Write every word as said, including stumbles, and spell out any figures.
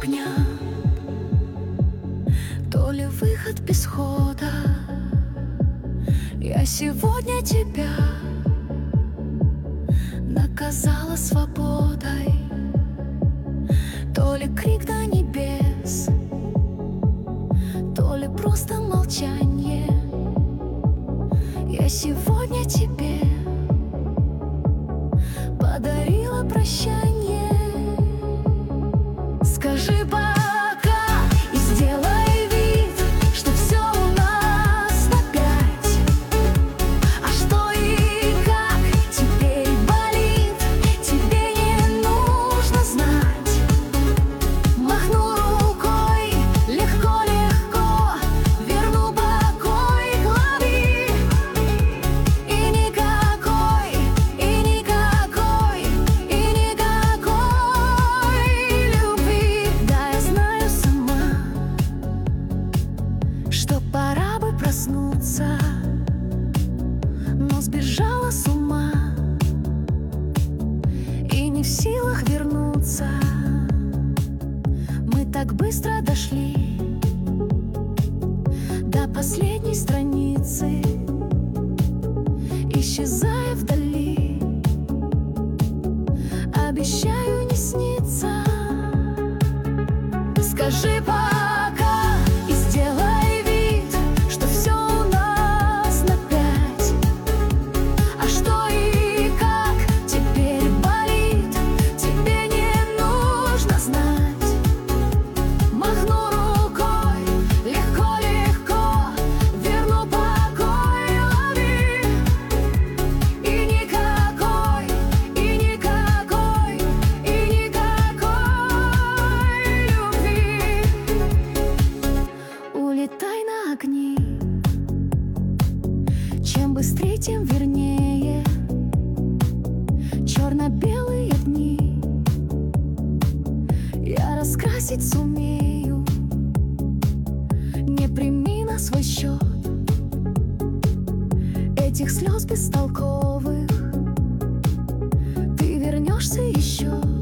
огня, то ли выход без хода. Я сегодня тебя наказала свободой, то ли крик до небес, то ли просто молчание. Я сегодня тебе подарила прощание. Скажи пока и сделай вид, что все у нас на пять. А что и как теперь болит, тебе не нужно знать. Махну рукой, легко-легко верну покой глави. И никакой, и никакой, и никакой любви. Да, я знаю сама, что пора бы проснуться, но сбежала с ума и не в силах вернуться. Мы так быстро дошли до последней страницы, исчезая вдали. Обещаю не сниться. Скажи пока и сделай вид, что все у нас на пять. А что и как теперь болит, тебе не нужно знать. Махну рукой, легко-легко верну покой лови. И никакой, и никакой, и никакой любви. Улетай на огни, чем быстрее, тем вернее. Черно-белые дни я раскрасить сумею. Не прими на свой счет этих слез бестолковых. Ты вернешься еще.